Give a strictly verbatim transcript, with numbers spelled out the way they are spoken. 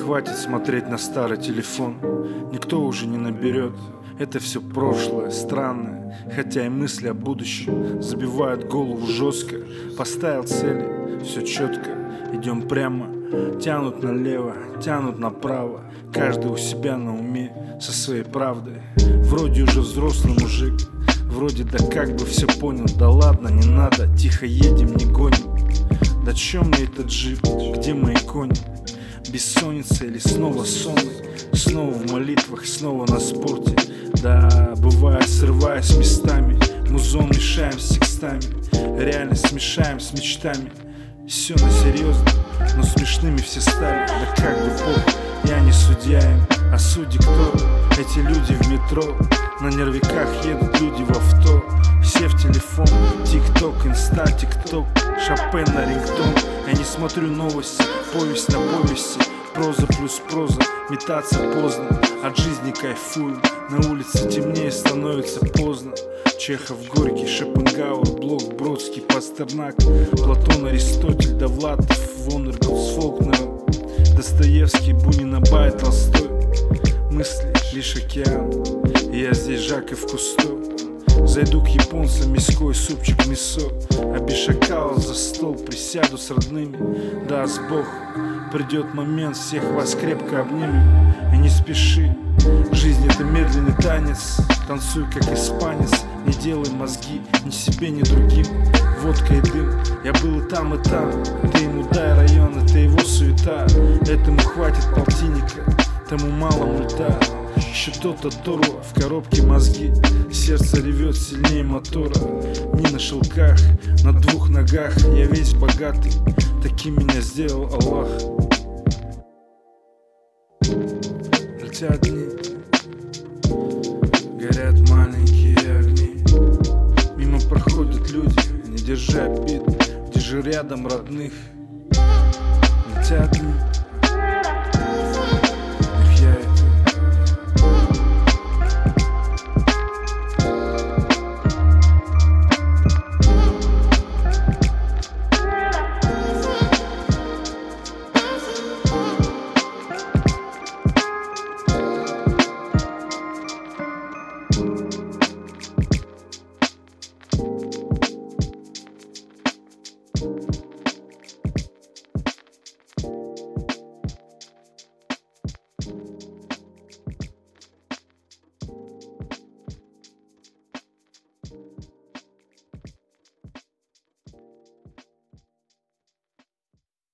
Хватит смотреть на старый телефон, никто уже не наберет. Это все прошлое, странное, хотя и мысли о будущем забивают голову жестко. Поставил цели, все четко, идем прямо. Тянут налево, тянут направо, каждый у себя на уме со своей правдой. Вроде уже взрослый мужик, вроде да как бы все понял. Да ладно, не надо, тихо едем, не гоним. Да чё мне этот джип, где мои кони? Бессонница или снова сонный? Снова в молитвах, снова на спорте. Да, бывает, срываясь местами, музон мешаем с текстами, реальность смешаем с мечтами. Все на серьезно, но смешными все стали. Да как бы похуй, я не судья им, а судьи кто? Эти люди в метро, на нервиках едут люди в авто. Все в телефон, тик-ток, инста, тик-ток, Шопен на рингтон. Я не смотрю новости, повесть на повести, проза плюс проза, метаться поздно, от жизни кайфую. На улице темнее, становится поздно. Чехов, Горький, Шопенгауэр, Блок, Бродский, Пастернак, Платон, Аристотель, Довлатов, Воннергут с Фолкнером, Достоевский, Бунин, Абай, Толстой. Мысли лишь океан, и я здесь Жаков Кусто. Зайду к японцам, миской супчик мясо, а без шакала за стол присяду с родными. Даст Бог, придет момент, всех вас крепко обнимем. И не спеши, жизнь это медленный танец. Танцуй как испанец, не делай мозги ни себе, ни другим. Водка и дым, я был и там, и там. Ты ему дай район, это его суета. Этому хватит полтинника, тому мало мульта. Еще то-то Торо, в коробке мозги. Сердце ревет сильнее мотора. Не на шелках, на двух ногах. Я весь богатый, таким меня сделал Аллах. Летят дни, горят маленькие огни. Мимо проходят люди, не держа обид, где же рядом родных. Летят дни,